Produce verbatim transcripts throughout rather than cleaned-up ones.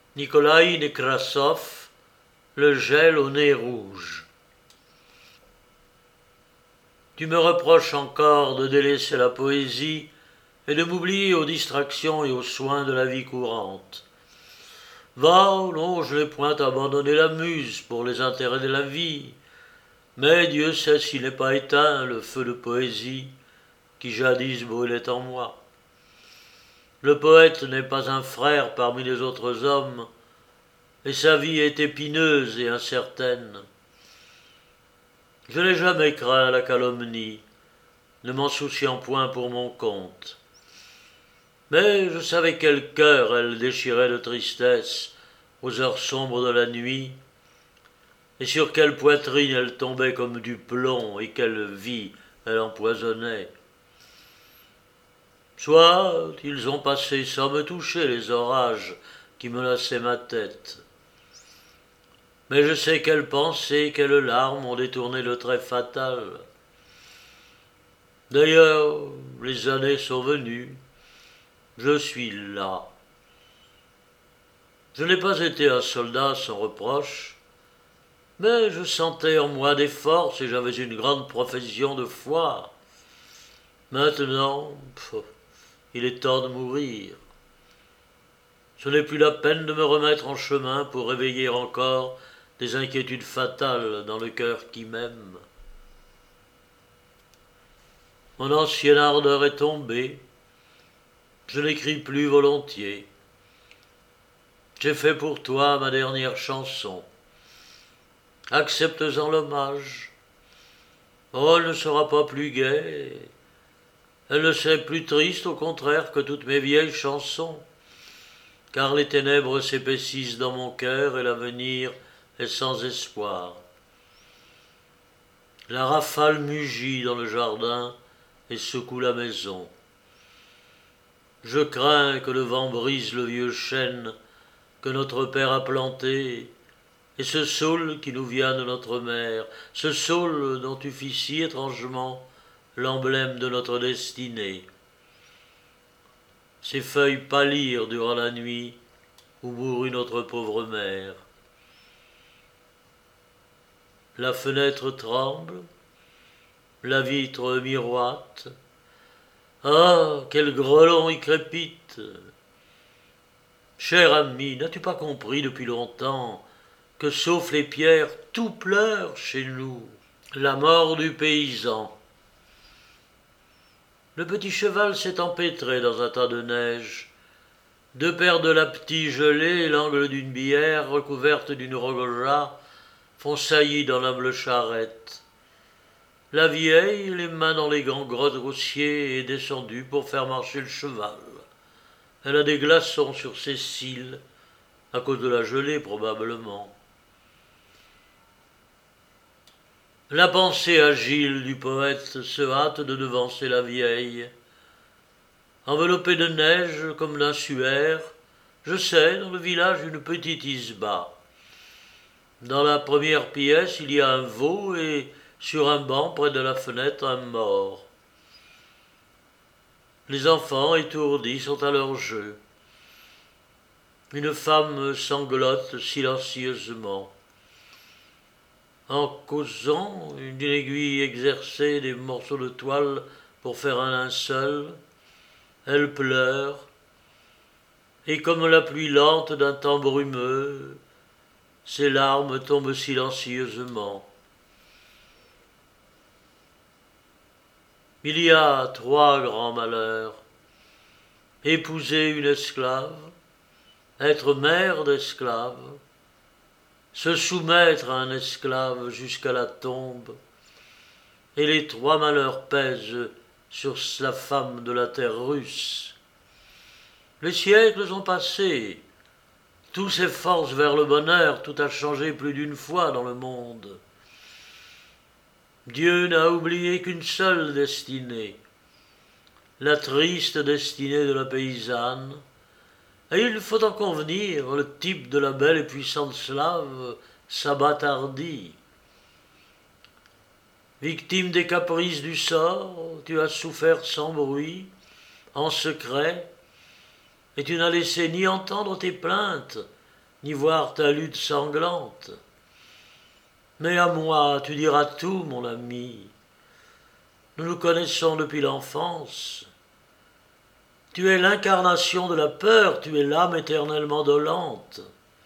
Nikolaï Nekrassov, le gel au nez rouge. Tu me reproches encore de délaisser la poésie et de m'oublier aux distractions et aux soins de la vie courante. Va, non, je n'ai point abandonné la muse pour les intérêts de la vie, mais Dieu sait s'il n'est pas éteint le feu de poésie qui jadis brûlait en moi. Le poète n'est pas un frère parmi les autres hommes, et sa vie est épineuse et incertaine. Je n'ai jamais craint la calomnie, ne m'en souciant point pour mon compte. Mais je savais quel cœur elle déchirait de tristesse aux heures sombres de la nuit, et sur quelle poitrine elle tombait comme du plomb, et quelle vie elle empoisonnait. Soit ils ont passé sans me toucher les orages qui menaçaient ma tête. Mais je sais quelles pensées, quelles larmes ont détourné le trait fatal. D'ailleurs, les années sont venues. Je suis là. Je n'ai pas été un soldat sans reproche, mais je sentais en moi des forces et j'avais une grande profession de foi. Maintenant, pff, il est temps de mourir. Ce n'est plus la peine de me remettre en chemin pour réveiller encore des inquiétudes fatales dans le cœur qui m'aime. Mon ancienne ardeur est tombée, je n'écris plus volontiers. J'ai fait pour toi ma dernière chanson. Accepte-en l'hommage. Oh, elle ne sera pas plus gaie, elle ne serait plus triste au contraire que toutes mes vieilles chansons, car les ténèbres s'épaississent dans mon cœur et l'avenir est sans espoir. La rafale mugit dans le jardin et secoue la maison. Je crains que le vent brise le vieux chêne que notre père a planté, et ce saule qui nous vient de notre mère, ce saule dont tu fis si étrangement l'emblème de notre destinée. Ces feuilles pâlirent durant la nuit où mourut notre pauvre mère. La fenêtre tremble, la vitre miroite. Ah, quel grelon y crépite! Cher ami, n'as-tu pas compris depuis longtemps que sauf les pierres, tout pleure chez nous? La mort du paysan. Le petit cheval s'est empêtré dans un tas de neige. Deux paires de lapetis gelés et l'angle d'une bière recouverte d'une rogoja font saillie dans l'humble charrette. La vieille, les mains dans les gants grossiers, est descendue pour faire marcher le cheval. Elle a des glaçons sur ses cils, à cause de la gelée probablement. La pensée agile du poète se hâte de devancer la vieille. Enveloppée de neige comme d'un suaire, je sais, dans le village, une petite isba. Dans la première pièce, il y a un veau et, sur un banc près de la fenêtre, un mort. Les enfants, étourdis, sont à leur jeu. Une femme sanglote silencieusement. En causant, une aiguille exercée des morceaux de toile pour faire un linceul, elle pleure, et comme la pluie lente d'un temps brumeux, ses larmes tombent silencieusement. Il y a trois grands malheurs. Épouser une esclave, être mère d'esclave, se soumettre à un esclave jusqu'à la tombe, et les trois malheurs pèsent sur la femme de la terre russe. Les siècles ont passé, tout s'efforce vers le bonheur, tout a changé plus d'une fois dans le monde. Dieu n'a oublié qu'une seule destinée, la triste destinée de la paysanne, et il faut en convenir, le type de la belle et puissante slave s'abattardit. Victime des caprices du sort, tu as souffert sans bruit, en secret, et tu n'as laissé ni entendre tes plaintes, ni voir ta lutte sanglante. Mais à moi, tu diras tout, mon ami. Nous nous connaissons depuis l'enfance. Tu es l'incarnation de la peur, tu es l'âme éternellement dolente.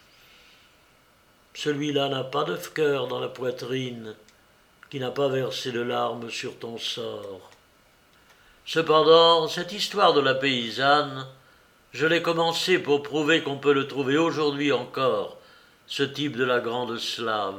Celui-là n'a pas de cœur dans la poitrine, qui n'a pas versé de larmes sur ton sort. Cependant, cette histoire de la paysanne, je l'ai commencée pour prouver qu'on peut le trouver aujourd'hui encore, ce type de la grande slave.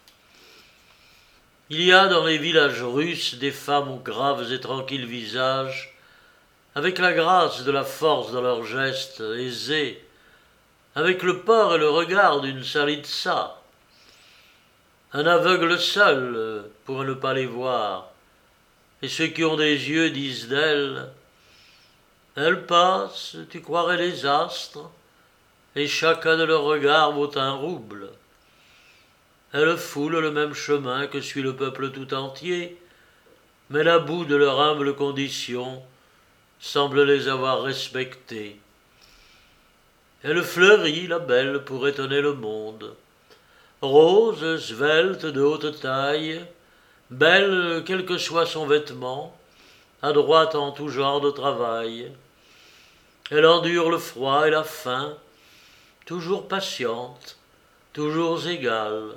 Il y a dans les villages russes des femmes aux graves et tranquilles visages, avec la grâce de la force dans leurs gestes aisés, avec le port et le regard d'une Tsaritsa. Un aveugle seul pourrait ne pas les voir, et ceux qui ont des yeux disent d'elle « Elle passe, tu croirais les astres, et chacun de leurs regards vaut un rouble. Elle foule le même chemin que suit le peuple tout entier, mais la boue de leur humble condition semble les avoir respectés. Elle fleurit, la belle, pour étonner le monde. Rose, svelte, de haute taille, belle quel que soit son vêtement, adroite en tout genre de travail. Elle endure le froid et la faim, toujours patiente, toujours égale.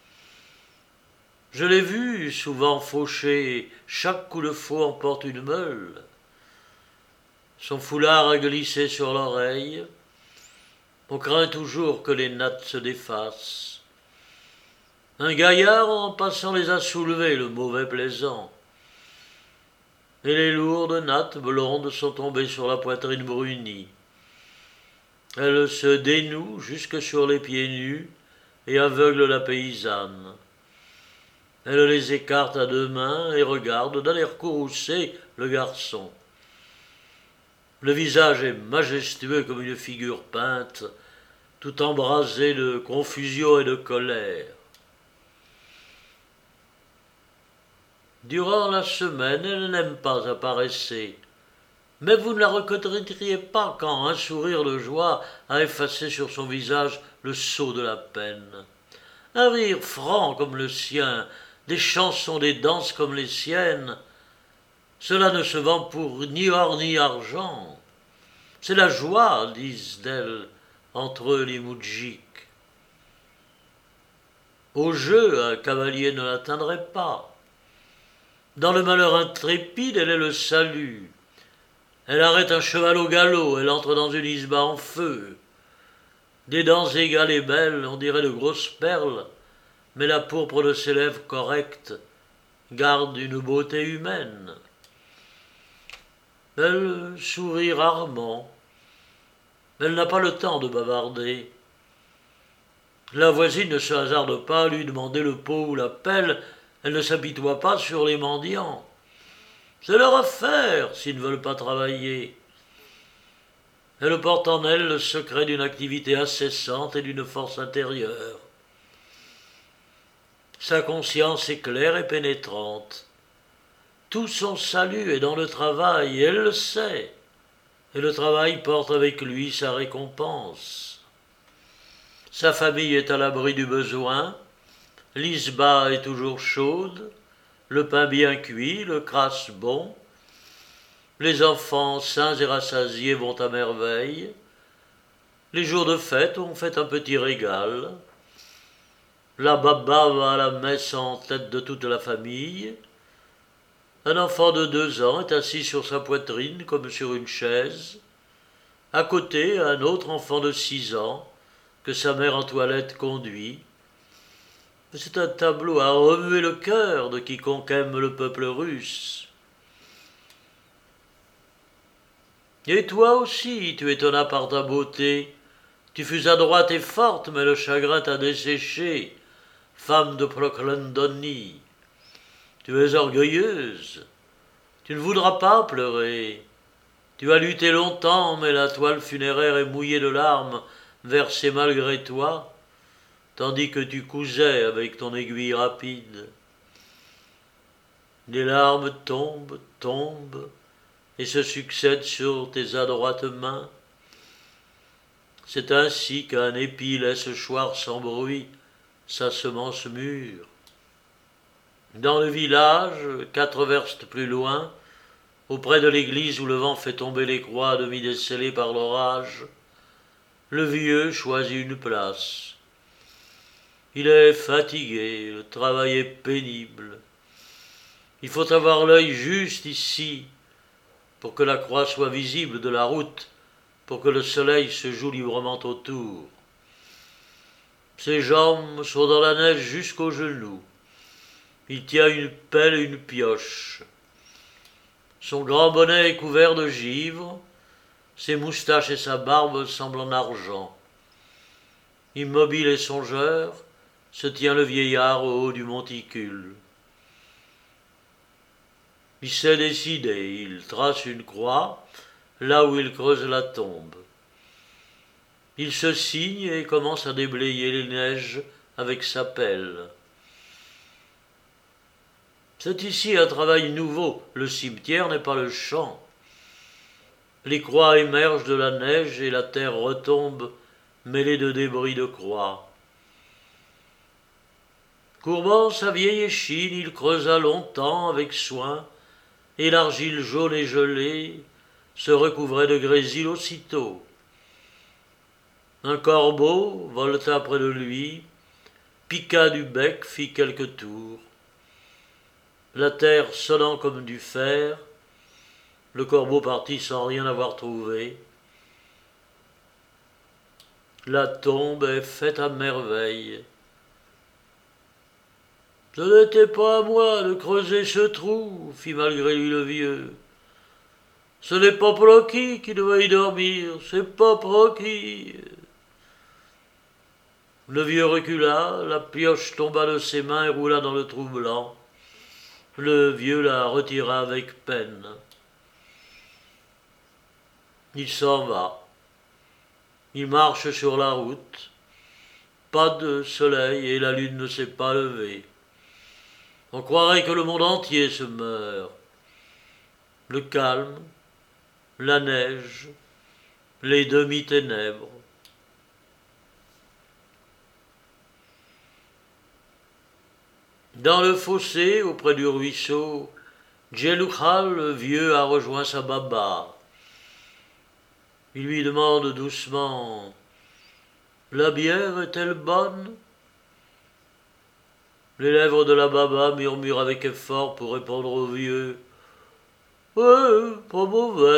Je l'ai vue souvent faucher, chaque coup de faux emporte une meule. Son foulard a glissé sur l'oreille, on craint toujours que les nattes se défassent. Un gaillard en passant les a soulevées, le mauvais plaisant. Et les lourdes nattes blondes sont tombées sur la poitrine brunie. Elles se dénouent jusque sur les pieds nus et aveuglent la paysanne. Elle les écarte à deux mains et regarde d'un air courroucé le garçon. Le visage est majestueux comme une figure peinte, tout embrasé de confusion et de colère. Durant la semaine, elle n'aime pas apparaisser, mais vous ne la reconnaîtriez pas quand un sourire de joie a effacé sur son visage le sceau de la peine. Un rire franc comme le sien, des chansons, des danses comme les siennes, cela ne se vend pour ni or ni argent. C'est la joie, disent d'elle, entre eux les moudjiks. Au jeu, un cavalier ne l'atteindrait pas. Dans le malheur intrépide, elle est le salut. Elle arrête un cheval au galop, elle entre dans une isba en feu. Des dents égales et belles, on dirait de grosses perles, mais la pourpre de ses lèvres correctes garde une beauté humaine. Elle sourit rarement. Elle n'a pas le temps de bavarder. La voisine ne se hasarde pas à lui demander le pot ou la pelle. Elle ne s'apitoie pas sur les mendiants. C'est leur affaire s'ils ne veulent pas travailler. Elle porte en elle le secret d'une activité incessante et d'une force intérieure. Sa conscience est claire et pénétrante. Tout son salut est dans le travail, et elle le sait. Et le travail porte avec lui sa récompense. Sa famille est à l'abri du besoin. L'isba est toujours chaude, le pain bien cuit, le crasse bon. Les enfants sains et rassasiés vont à merveille. Les jours de fête, on fait un petit régal. La baba va à la messe en tête de toute la famille. Un enfant de deux ans est assis sur sa poitrine comme sur une chaise. À côté, un autre enfant de six ans que sa mère en toilette conduit. C'est un tableau à remuer le cœur de quiconque aime le peuple russe. Et toi aussi, tu étonnas par ta beauté. Tu fus adroite et forte, mais le chagrin t'a desséchée, femme de Proklandoni. Tu es orgueilleuse. Tu ne voudras pas pleurer. Tu as lutté longtemps, mais la toile funéraire est mouillée de larmes versées malgré toi, tandis que tu cousais avec ton aiguille rapide. Les larmes tombent, tombent, et se succèdent sur tes adroites mains. C'est ainsi qu'un épi laisse choir sans bruit sa semence mûre. Dans le village, quatre verstes plus loin, auprès de l'église où le vent fait tomber les croix à demi décellées par l'orage, le vieux choisit une place. Il est fatigué, le travail est pénible. Il faut avoir l'œil juste ici pour que la croix soit visible de la route, pour que le soleil se joue librement autour. Ses jambes sont dans la neige jusqu'aux genoux. Il tient une pelle et une pioche. Son grand bonnet est couvert de givre, ses moustaches et sa barbe semblent en argent. Immobile et songeur, se tient le vieillard au haut du monticule. Il s'est décidé, il trace une croix là où il creuse la tombe. Il se signe et commence à déblayer les neiges avec sa pelle. C'est ici un travail nouveau, le cimetière n'est pas le champ. Les croix émergent de la neige et la terre retombe mêlée de débris de croix. Courbant sa vieille échine, il creusa longtemps avec soin, et l'argile jaune et gelée se recouvrait de grésil aussitôt. Un corbeau voleta près de lui, piqua du bec, fit quelques tours. La terre sonnant comme du fer, le corbeau partit sans rien avoir trouvé. La tombe est faite à merveille. « Ce n'était pas à moi de creuser ce trou, fit malgré lui le vieux. Ce n'est pas Proki qui doit y dormir, c'est pas Proki. » Le vieux recula, la pioche tomba de ses mains et roula dans le trou blanc. Le vieux la retira avec peine. Il s'en va. Il marche sur la route. Pas de soleil et la lune ne s'est pas levée. On croirait que le monde entier se meurt. Le calme, la neige, les demi-ténèbres. Dans le fossé, auprès du ruisseau, Djeloukhal, le vieux, a rejoint sa baba. Il lui demande doucement « La bière est-elle bonne ?» Les lèvres de la baba murmurent avec effort pour répondre au vieux « Ouais, pas mauvaise. »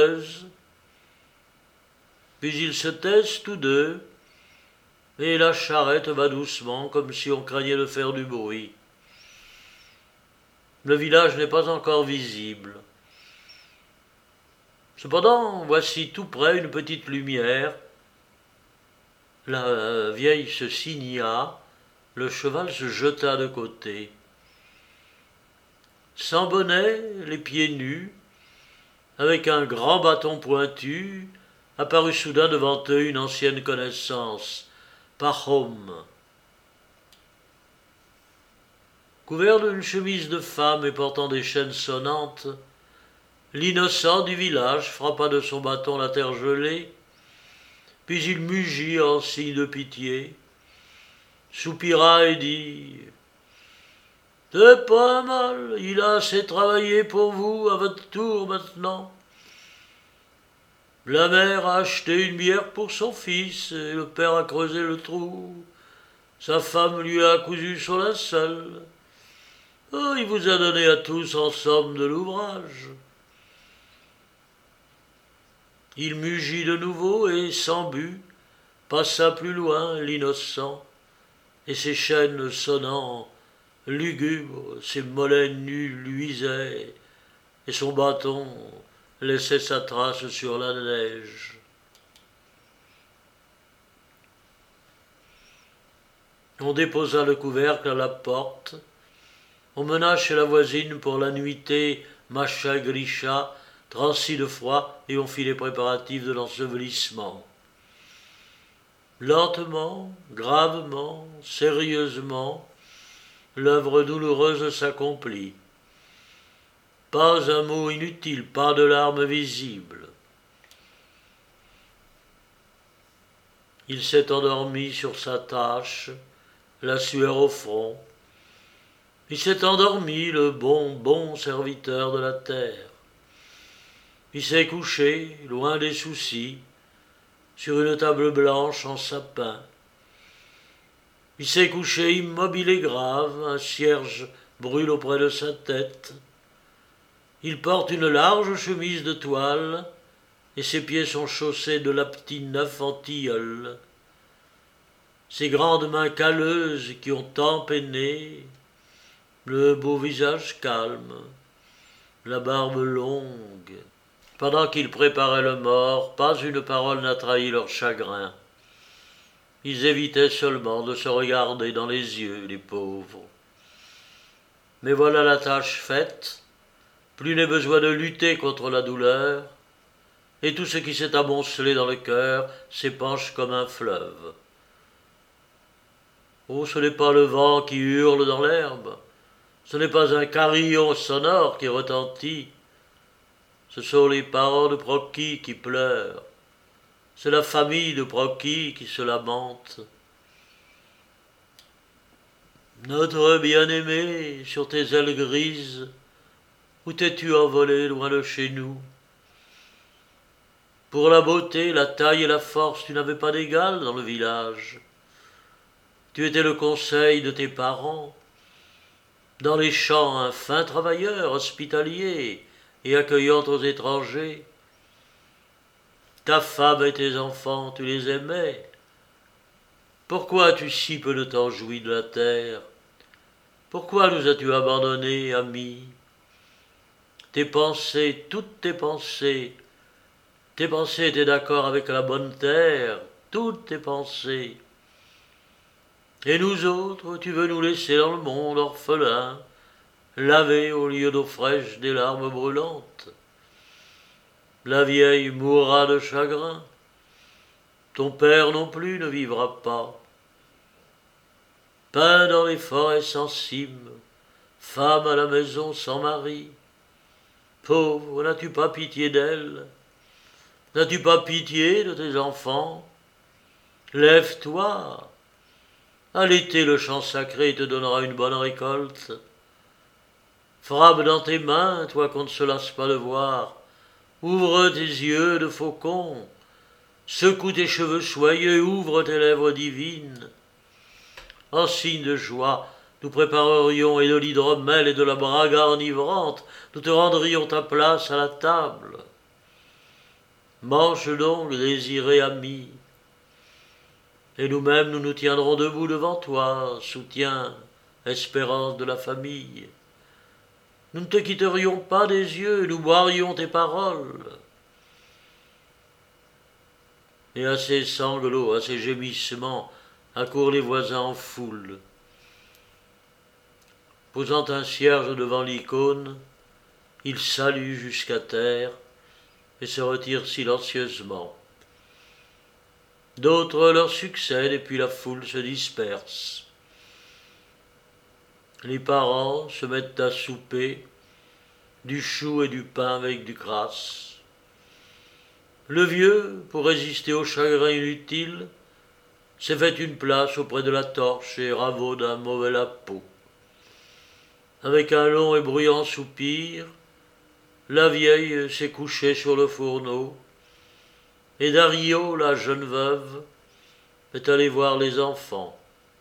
Puis ils se taisent tous deux, et la charrette va doucement, comme si on craignait de faire du bruit. Le village n'est pas encore visible. Cependant, voici tout près une petite lumière. La vieille se signa, le cheval se jeta de côté. Sans bonnet, les pieds nus, avec un grand bâton pointu, apparut soudain devant eux une ancienne connaissance, Pahom. Couvert d'une chemise de femme et portant des chaînes sonnantes, l'innocent du village frappa de son bâton la terre gelée, puis il mugit en signe de pitié, soupira et dit « C'est pas mal, il a assez travaillé pour vous, à votre tour maintenant. » La mère a acheté une bière pour son fils, et le père a creusé le trou. Sa femme lui a cousu son linceul. Oh, il vous a donné à tous en somme de l'ouvrage. Il mugit de nouveau et, sans but, passa plus loin l'innocent, et ses chaînes sonnant, lugubres, ses mollets nus luisaient, et son bâton laissait sa trace sur la neige. On déposa le couvercle à la porte, on mena chez la voisine pour la nuitée Macha Grisha, transi de froid, et on fit les préparatifs de l'ensevelissement. Lentement, gravement, sérieusement, l'œuvre douloureuse s'accomplit. Pas un mot inutile, pas de larmes visibles. Il s'est endormi sur sa tâche, la sueur au front. Il s'est endormi, le bon, bon serviteur de la terre. Il s'est couché, loin des soucis, sur une table blanche en sapin. Il s'est couché immobile et grave, un cierge brûle auprès de sa tête. Il porte une large chemise de toile, et ses pieds sont chaussés de laptis neufs en tilleul. Ses grandes mains calleuses qui ont tant peiné, le beau visage calme, la barbe longue. Pendant qu'ils préparaient le mort, pas une parole n'a trahi leur chagrin. Ils évitaient seulement de se regarder dans les yeux, les pauvres. Mais voilà la tâche faite, plus n'est besoin de lutter contre la douleur, et tout ce qui s'est amoncelé dans le cœur s'épanche comme un fleuve. Oh, ce n'est pas le vent qui hurle dans l'herbe, ce n'est pas un carillon sonore qui retentit, ce sont les parents de Procky qui pleurent, c'est la famille de Procky qui se lamente. Notre bien-aimé, sur tes ailes grises, où t'es-tu envolé loin de chez nous? Pour la beauté, la taille et la force, tu n'avais pas d'égal dans le village. Tu étais le conseil de tes parents. Dans les champs, un fin travailleur, hospitalier et accueillant aux étrangers. Ta femme et tes enfants, tu les aimais. Pourquoi as-tu si peu de temps joui de la terre? Pourquoi nous as-tu abandonnés, amis? Tes pensées, toutes tes pensées, tes pensées étaient d'accord avec la bonne terre, toutes tes pensées. Et nous autres, tu veux nous laisser dans le monde orphelins, laver au lieu d'eau fraîche des larmes brûlantes. La vieille mourra de chagrin, ton père non plus ne vivra pas. Peint dans les forêts sans cime, femme à la maison sans mari. Pauvre, n'as-tu pas pitié d'elle? N'as-tu pas pitié de tes enfants? Lève-toi. À l'été, le champ sacré te donnera une bonne récolte. Frappe dans tes mains, toi qu'on ne se lasse pas de voir. Ouvre tes yeux de faucon. Secoue tes cheveux soyeux, ouvre tes lèvres divines. En signe de joie, nous préparerions et de l'hydromel et de la braga enivrante, nous te rendrions ta place à la table. Mange donc, désiré ami, et nous-mêmes nous nous tiendrons debout devant toi, soutien, espérance de la famille. Nous ne te quitterions pas des yeux, nous boirions tes paroles. Et à ces sanglots, à ces gémissements, accourent les voisins en foule. Posant un cierge devant l'icône, ils saluent jusqu'à terre et se retirent silencieusement. D'autres leur succèdent et puis la foule se disperse. Les parents se mettent à souper du chou et du pain avec du crasse. Le vieux, pour résister au chagrin inutile, s'est fait une place auprès de la torche et raveau d'un mauvais lapeau. Avec un long et bruyant soupir, la vieille s'est couchée sur le fourneau, et Dario, la jeune veuve, est allée voir les enfants.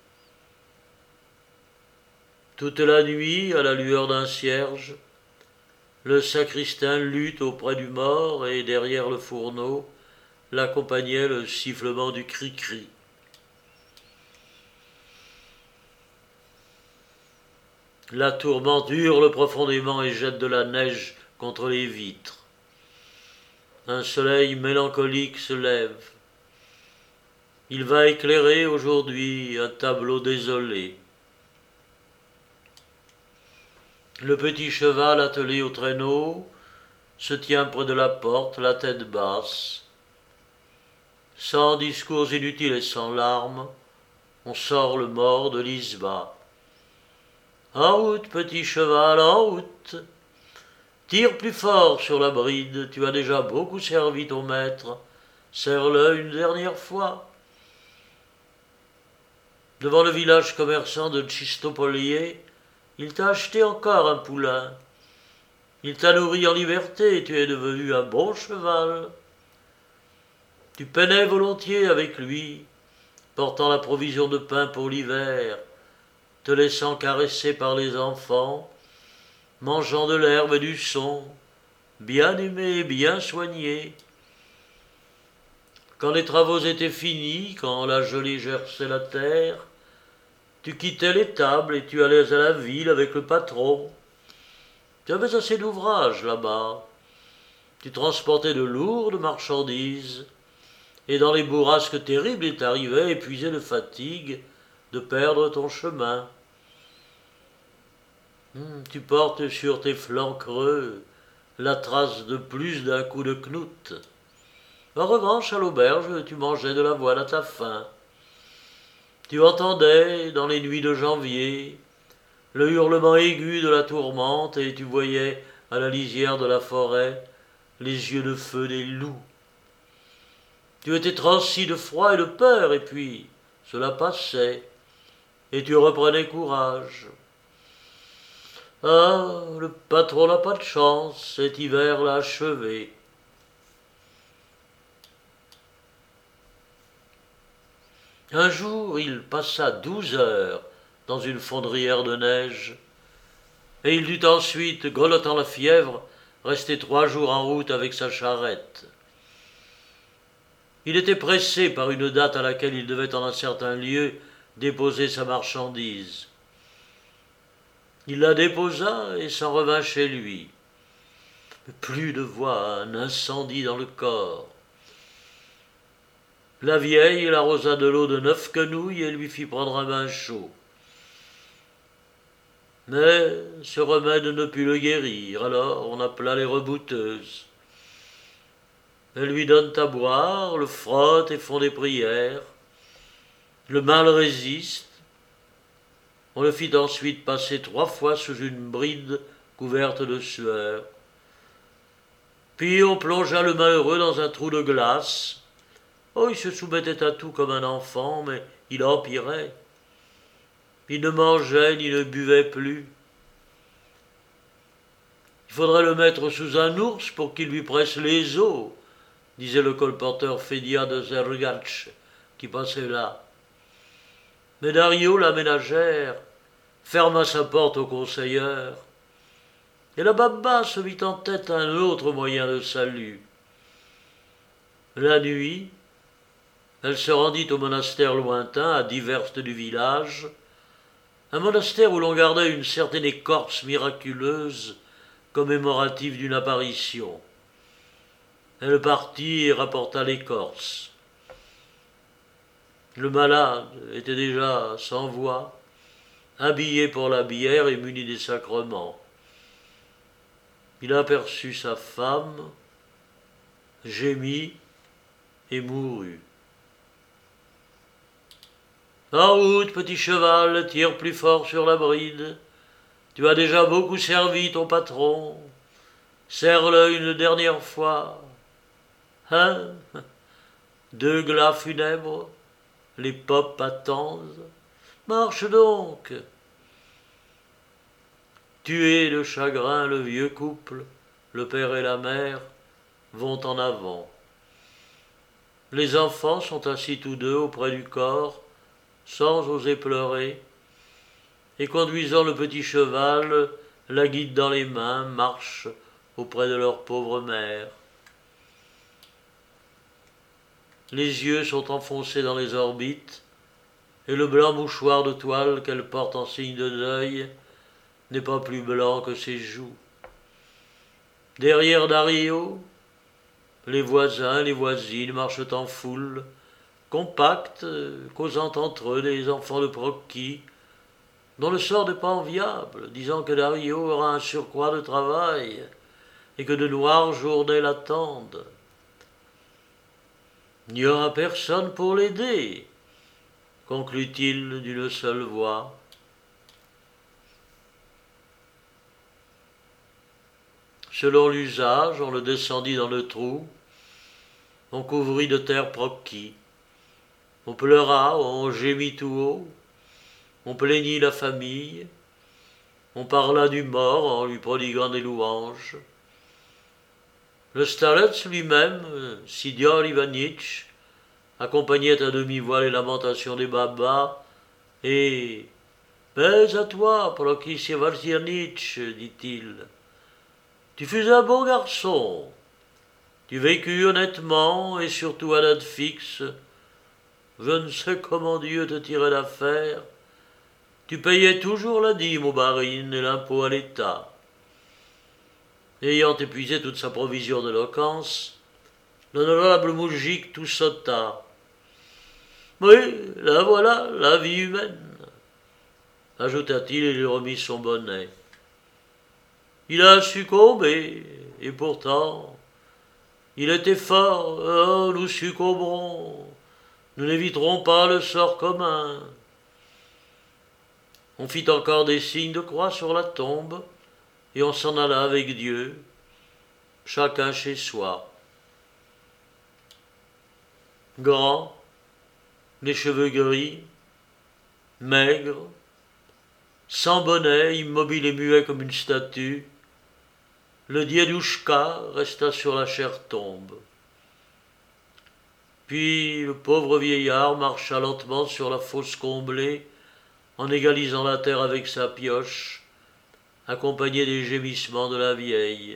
Toute la nuit, à la lueur d'un cierge, le sacristain lutte auprès du mort et derrière le fourneau l'accompagnait le sifflement du cri-cri. La tourmente hurle profondément et jette de la neige contre les vitres. Un soleil mélancolique se lève. Il va éclairer aujourd'hui un tableau désolé. Le petit cheval attelé au traîneau se tient près de la porte, la tête basse. Sans discours inutiles et sans larmes, on sort le mort de l'isba. En route, petit cheval, en route. Tire plus fort sur la bride, tu as déjà beaucoup servi ton maître. Serre-le une dernière fois. Devant le village commerçant de Tchistopolié, il t'a acheté encore un poulain. Il t'a nourri en liberté et tu es devenu un bon cheval. Tu peinais volontiers avec lui, portant la provision de pain pour l'hiver, te laissant caresser par les enfants, mangeant de l'herbe et du son, bien aimé, bien soigné. Quand les travaux étaient finis, quand la gelée gerçait la terre, tu quittais l'étable et tu allais à la ville avec le patron. Tu avais assez d'ouvrages là-bas. Tu transportais de lourdes marchandises, et dans les bourrasques terribles il t'arrivait, épuisé de fatigue, de perdre ton chemin. Hum, tu portes sur tes flancs creux la trace de plus d'un coup de knout. En revanche, à l'auberge, tu mangeais de l'avoine à ta faim. Tu entendais, dans les nuits de janvier, le hurlement aigu de la tourmente, et tu voyais, à la lisière de la forêt, les yeux de feu des loups. Tu étais transi de froid et de peur, et puis cela passait, et tu reprenais courage. Ah, le patron n'a pas de chance, cet hiver l'a achevé. Un jour, il passa douze heures dans une fondrière de neige, et il dut ensuite, grelottant la fièvre, rester trois jours en route avec sa charrette. Il était pressé par une date à laquelle il devait en un certain lieu déposer sa marchandise. Il la déposa et s'en revint chez lui. Plus de voix, un incendie dans le corps. La vieille l'arrosa de l'eau de neuf quenouilles et lui fit prendre un bain chaud. Mais ce remède ne put le guérir, alors on appela les rebouteuses. Elles lui donnent à boire, le frottent et font des prières. Le mal résiste. On le fit ensuite passer trois fois sous une bride couverte de sueur. Puis on plongea le malheureux dans un trou de glace. Oh, il se soumettait à tout comme un enfant, mais il empirait. Il ne mangeait ni ne buvait plus. Il faudrait le mettre sous un ours pour qu'il lui presse les os, disait le colporteur Fédia de Zergatch, qui passait là. Mais Dario, la ménagère, ferma sa porte au conseilleur, et la baba se mit en tête un autre moyen de salut. La nuit, elle se rendit au monastère lointain, à dix verstes du village, un monastère où l'on gardait une certaine écorce miraculeuse, commémorative d'une apparition. Elle partit et rapporta l'écorce. Le malade était déjà sans voix, habillé pour la bière et muni des sacrements. Il aperçut sa femme, gémit et mourut. En route, petit cheval, tire plus fort sur la bride. Tu as déjà beaucoup servi ton patron. Serre-le une dernière fois. Hein? Deux glas funèbres, les popes attendent. Marche donc. Tués de chagrin, le vieux couple, le père et la mère, vont en avant. Les enfants sont assis tous deux auprès du corps, sans oser pleurer, et conduisant le petit cheval, la guident dans les mains, marchent auprès de leur pauvre mère. Les yeux sont enfoncés dans les orbites, et le blanc mouchoir de toile qu'elle porte en signe de deuil n'est pas plus blanc que ses joues. Derrière Dario, les voisins, les voisines marchent en foule, compacts, causant entre eux des enfants de Procchi, dont le sort n'est pas enviable, disant que Dario aura un surcroît de travail et que de noires journées l'attendent. Il n'y aura personne pour l'aider, conclut-il d'une seule voix. Selon l'usage, on le descendit dans le trou, on couvrit de terre Procchi. On pleura, on gémit tout haut, On plaignit la famille, on parla du mort en lui prodiguant des louanges. Le starets lui-même, Sidior Ivanitch, accompagnait à demi-voix les lamentations des babas, et « Mais à toi, Prokisy Varzianitch, dit-il, tu fus un bon garçon, tu vécus honnêtement et surtout à date fixe. Je ne sais comment Dieu te tirait d'affaire. Tu payais toujours la dîme aux barines et l'impôt à l'État. » Ayant épuisé toute sa provision d'éloquence, l'honorable moujik tout sauta. « Oui, là voilà la vie humaine, ajouta-t-il et lui remit son bonnet. Il a succombé, et pourtant, il était fort. Oh, nous succomberons. Nous n'éviterons pas le sort commun. On fit encore des signes de croix sur la tombe, et on s'en alla avec Dieu, chacun chez soi. Grand, les cheveux gris, maigre, sans bonnet, immobile et muet comme une statue, le Diedouchka resta sur la chère tombe. Puis le pauvre vieillard marcha lentement sur la fosse comblée, en égalisant la terre avec sa pioche, accompagné des gémissements de la vieille.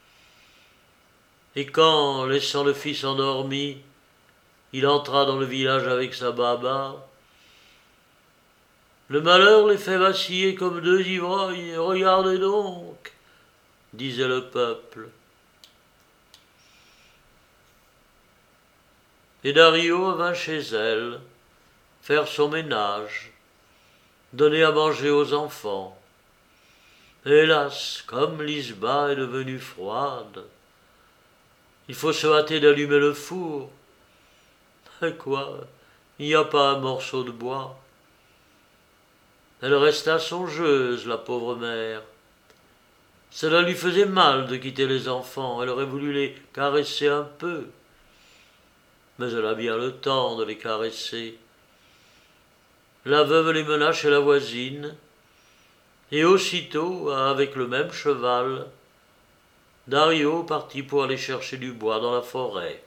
Et quand, laissant le fils endormi, il entra dans le village avec sa baba, le malheur les fait vaciller comme deux ivrognes, regardez donc, disait le peuple. Et Dario vint chez elle, faire son ménage, donner à manger aux enfants. Hélas, comme l'Isba est devenue froide, il faut se hâter d'allumer le four. Et quoi, il n'y a pas un morceau de bois. Elle resta songeuse, la pauvre mère. Cela lui faisait mal de quitter les enfants, elle aurait voulu les caresser un peu. Mais elle a bien le temps de les caresser. La veuve les mena chez la voisine, et aussitôt, avec le même cheval, Dario partit pour aller chercher du bois dans la forêt.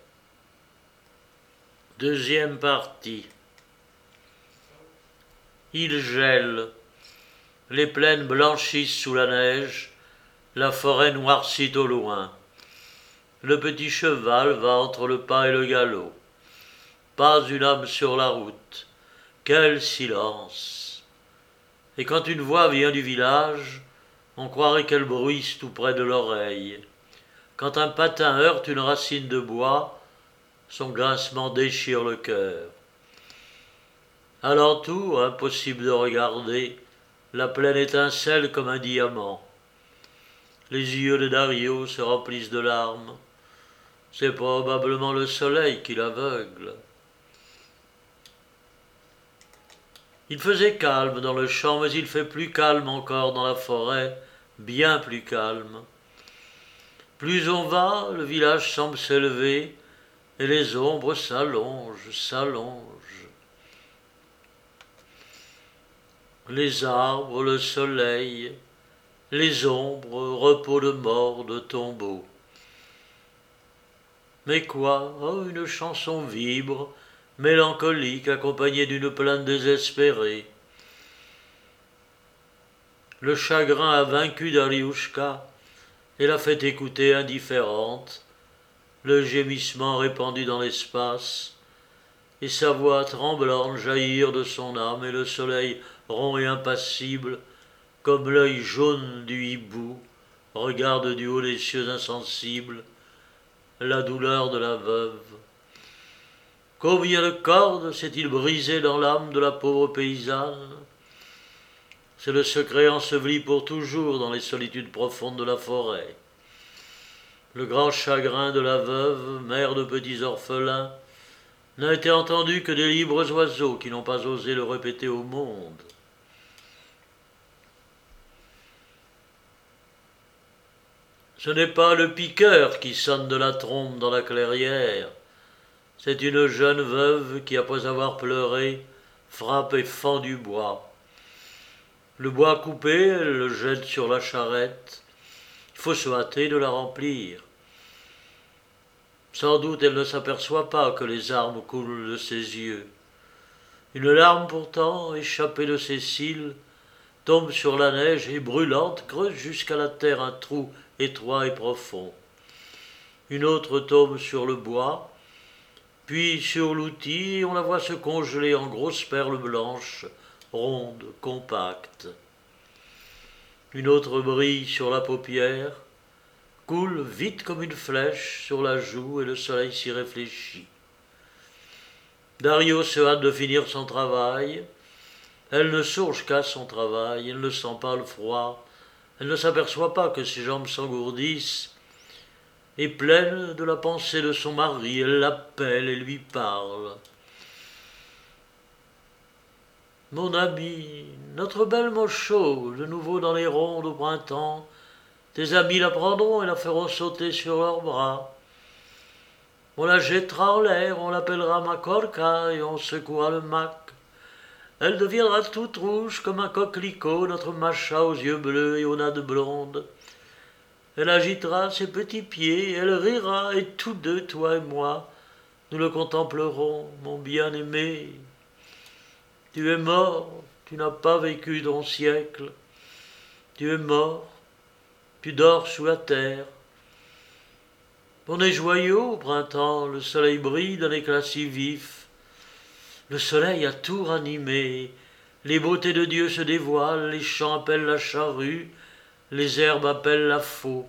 Deuxième partie. Il gèle, les plaines blanchissent sous la neige, la forêt noircit au loin. Le petit cheval va entre le pas et le galop. Pas une âme sur la route. Quel silence! Et quand une voix vient du village, on croirait qu'elle bruisse tout près de l'oreille. Quand un patin heurte une racine de bois, son grincement déchire le cœur. Alentour, impossible de regarder, la plaine étincelle comme un diamant. Les yeux de Dario se remplissent de larmes. C'est probablement le soleil qui l'aveugle. Il faisait calme dans le champ, mais il fait plus calme encore dans la forêt, bien plus calme. Plus on va, le village semble s'élever, et les ombres s'allongent, s'allongent. Les arbres, le soleil, les ombres, repos de mort, de tombeaux. Mais quoi? Oh, une chanson vibre, mélancolique, accompagnée d'une plainte désespérée. Le chagrin a vaincu Dariouchka et l'a fait écouter indifférente, le gémissement répandu dans l'espace, et sa voix tremblante jaillir de son âme, et le soleil rond et impassible, comme l'œil jaune du hibou, regarde du haut des cieux insensibles la douleur de la veuve. Combien de cordes s'est-il brisé dans l'âme de la pauvre paysanne? C'est le secret enseveli pour toujours dans les solitudes profondes de la forêt. Le grand chagrin de la veuve, mère de petits orphelins, n'a été entendu que des libres oiseaux qui n'ont pas osé le répéter au monde. Ce n'est pas le piqueur qui sonne de la trompe dans la clairière, c'est une jeune veuve qui, après avoir pleuré, frappe et fend du bois. Le bois coupé, elle le jette sur la charrette. Il faut se hâter de la remplir. Sans doute elle ne s'aperçoit pas que les larmes coulent de ses yeux. Une larme pourtant, échappée de ses cils, tombe sur la neige et brûlante creuse jusqu'à la terre un trou étroit et profond. Une autre tombe sur le bois, puis sur l'outil, et on la voit se congeler en grosses perles blanches, rondes, compactes. Une autre brille sur la paupière, coule vite comme une flèche sur la joue et le soleil s'y réfléchit. Dario se hâte de finir son travail. Elle ne songe qu'à son travail, elle ne sent pas le froid, elle ne s'aperçoit pas que ses jambes s'engourdissent, et pleine de la pensée de son mari, elle l'appelle et lui parle. Mon ami, notre belle Mocho, de nouveau dans les rondes au printemps, tes amis la prendront et la feront sauter sur leurs bras. On la jettera en l'air, on l'appellera Macorca et on secouera le mac. Elle deviendra toute rouge comme un coquelicot, notre Macha aux yeux bleus et aux nattes blondes. Elle agitera ses petits pieds, elle rira, et tous deux, toi et moi, nous le contemplerons, mon bien-aimé. Tu es mort, tu n'as pas vécu ton siècle. Tu es mort, tu dors sous la terre. On est joyeux au printemps, le soleil brille d'un éclat si vif. Le soleil a tout ranimé, les beautés de Dieu se dévoilent, les champs appellent la charrue, les herbes appellent la faux.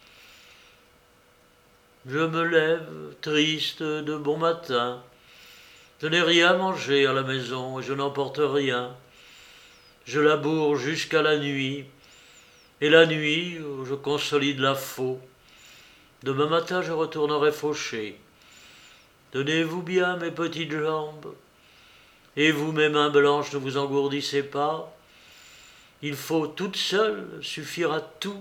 Je me lève, triste, de bon matin. Je n'ai rien à manger à la maison et je n'emporte rien. Je laboure jusqu'à la nuit, et la nuit, je consolide la faux. Demain matin, je retournerai faucher. Tenez-vous bien, mes petites jambes. Et vous, mes mains blanches, ne vous engourdissez pas. Il faut toute seule suffire à tout.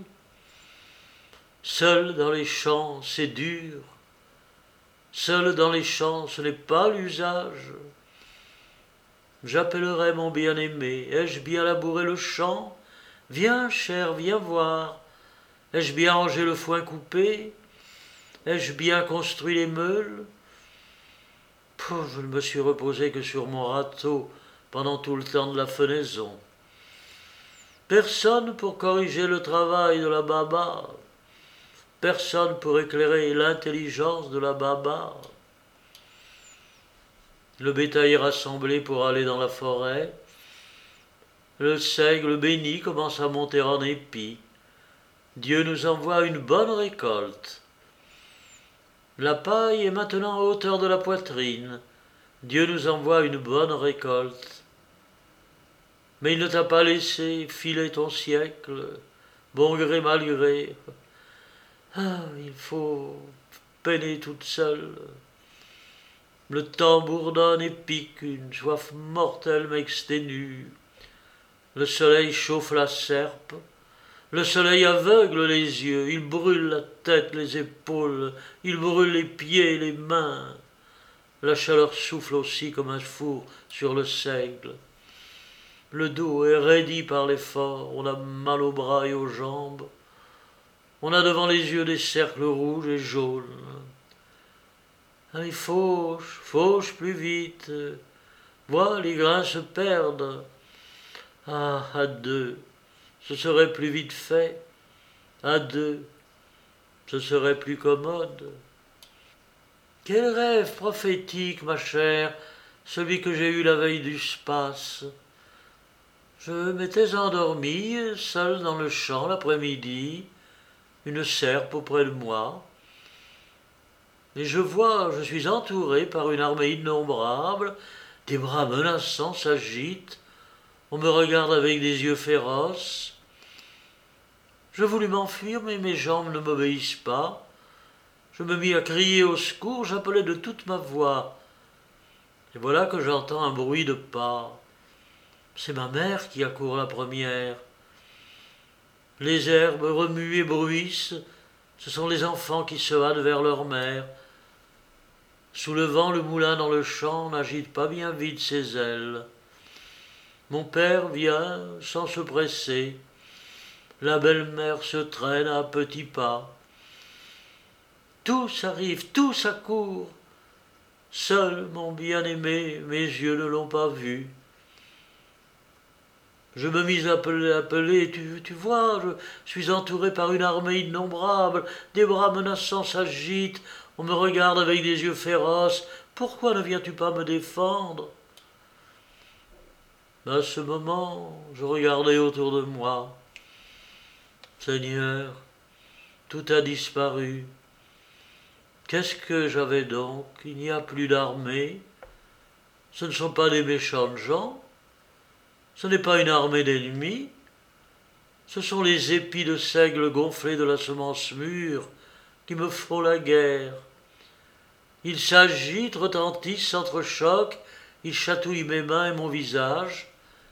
Seule dans les champs, c'est dur. Seule dans les champs, ce n'est pas l'usage. J'appellerai mon bien-aimé. Ai-je bien labouré le champ? Viens, cher, viens voir. Ai-je bien rangé le foin coupé? Ai-je bien construit les meules? Pouf, je ne me suis reposé que sur mon râteau pendant tout le temps de la fenaison. Personne pour corriger le travail de la baba. Personne pour éclairer l'intelligence de la baba. Le bétail est rassemblé pour aller dans la forêt. Le seigle béni commence à monter en épi. Dieu nous envoie une bonne récolte. La paille est maintenant à hauteur de la poitrine. Dieu nous envoie une bonne récolte. Mais il ne t'a pas laissé filer ton siècle, bon gré mal gré. Ah, il faut peiner toute seule. Le temps bourdonne et pique, une soif mortelle m'exténue. Le soleil chauffe la serpe. Le soleil aveugle les yeux, il brûle la tête, les épaules, il brûle les pieds et les mains. La chaleur souffle aussi comme un four sur le seigle. Le dos est raidi par l'effort, on a mal aux bras et aux jambes. On a devant les yeux des cercles rouges et jaunes. Il fauche, fauche plus vite. Vois, les grains se perdent. Ah, à deux, ce serait plus vite fait. À deux, ce serait plus commode. Quel rêve prophétique, ma chère, celui que j'ai eu la veille du space. Je m'étais endormi, seul dans le champ l'après-midi, une serpe auprès de moi. Et je vois, je suis entouré par une armée innombrable, des bras menaçants s'agitent, on me regarde avec des yeux féroces. Je voulus m'enfuir, mais mes jambes ne m'obéissent pas. Je me mis à crier au secours, j'appelais de toute ma voix. Et voilà que j'entends un bruit de pas. C'est ma mère qui accourt la première. Les herbes remuent et bruissent, ce sont les enfants qui se hâtent vers leur mère. Sous le vent, le moulin dans le champ n'agite pas bien vite ses ailes. Mon père vient sans se presser. La belle-mère se traîne à petits pas. Tous arrivent, tous accourent. Seul mon bien-aimé, mes yeux ne l'ont pas vu. Je me mis à appeler, appeler tu, tu vois, je suis entouré par une armée innombrable, des bras menaçants s'agitent, on me regarde avec des yeux féroces. Pourquoi ne viens-tu pas me défendre? À ce moment, je regardais autour de moi. Seigneur, tout a disparu. Qu'est-ce que j'avais donc? Il n'y a plus d'armée. Ce ne sont pas des méchants gens. Ce n'est pas une armée d'ennemis. Ce sont les épis de seigle gonflés de la semence mûre qui me font la guerre. Ils s'agitent, retentissent, s'entrechoquent, ils chatouillent mes mains et mon visage.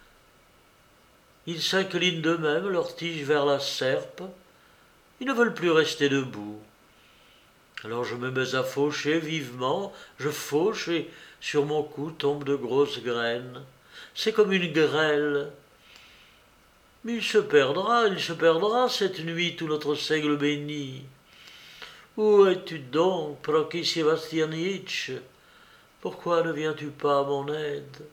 Ils s'inclinent d'eux-mêmes, leurs tiges vers la serpe. Ils ne veulent plus rester debout. Alors je me mets à faucher vivement, je fauche et sur mon cou tombent de grosses graines. C'est comme une grêle. Mais il se perdra, il se perdra cette nuit tout notre seigle béni. Où es-tu donc, Proki Sebastianitch? Pourquoi ne viens-tu pas à mon aide?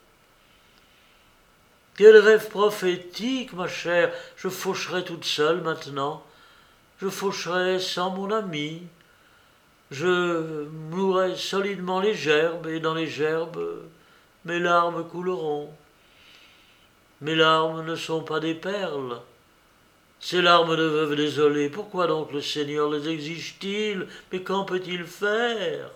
Quel rêve prophétique, ma chère! Je faucherai toute seule maintenant. Je faucherai sans mon ami. Je nouerai solidement les gerbes, et dans les gerbes, mes larmes couleront. Mes larmes ne sont pas des perles. Ces larmes de veuve désolée, pourquoi donc le Seigneur les exige-t-il? Mais qu'en peut-il faire?